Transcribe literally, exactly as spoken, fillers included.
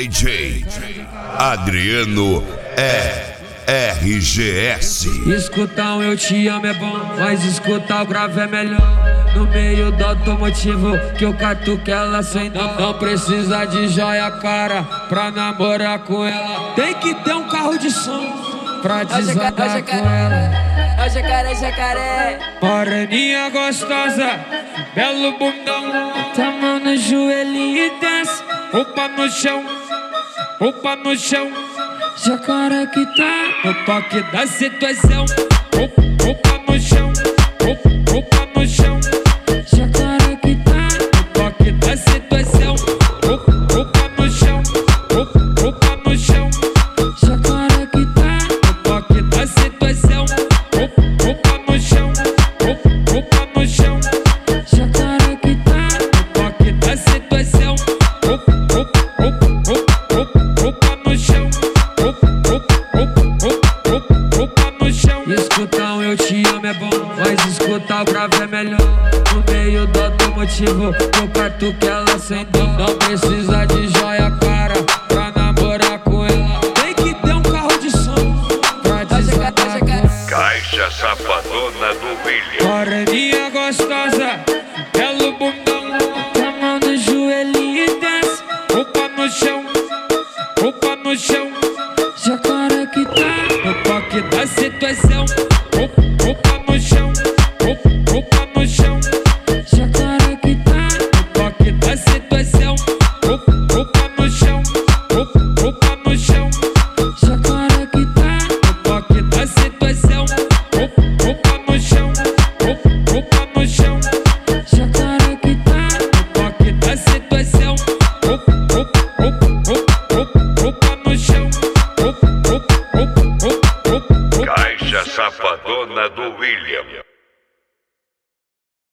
D J Adriano é R G S. Escutar um eu te amo é bom, mas escutar o grave é melhor. No meio do automotivo que eu catuque ela sem dó. Não precisa de joia cara pra namorar com ela. Tem que ter um carro de som pra desandar com ela. É o jacaré, jacaré. Moreninha gostosa, belo bundão. Tá mão no joelhinho e desce, roupa no chão, roupa no chão. Jacaré que tá no toque da situação. Roupa, roupa no chão, roupa, roupa no chão. Jacaré que tá no toque da situação. Roupa, roupa no chão, roupa, roupa no chão. Jacaré que tá no toque da situação. Roupa, roupa no chão, roupa, roupa no chão. Jacaré que tá no toque da situação. Roupa, roupa, roupa, roupa, roupa no chão. Escutar um eu te amo é bom, mas escutar o grave é melhor. No meio do automotivo, eu catuque ela sem dó. Não precisa de joia cara pra namorar com ela. Tem que ter um carro de som pra desandar com ela. Caixa Safadona do William. Moreninha gostosa, belo bundão. Tá mão no joelhinho e desce, roupa no chão, roupa no chão. Jacaré que tá no toque da situação. Roupa, roupa no chão, roupa, roupa no chão. Jacaré que tá no toque da situação. Roupa, roupa no chão, roupa, roupa no chão. Jacaré que tá no toque da situação. Roupa, roupa no chão, roupa, roupa no chão. Jacaré que tá no toque da situação. Roupa, roupa, roupa, roupa, roupa no chão. Caixa Safadona do William.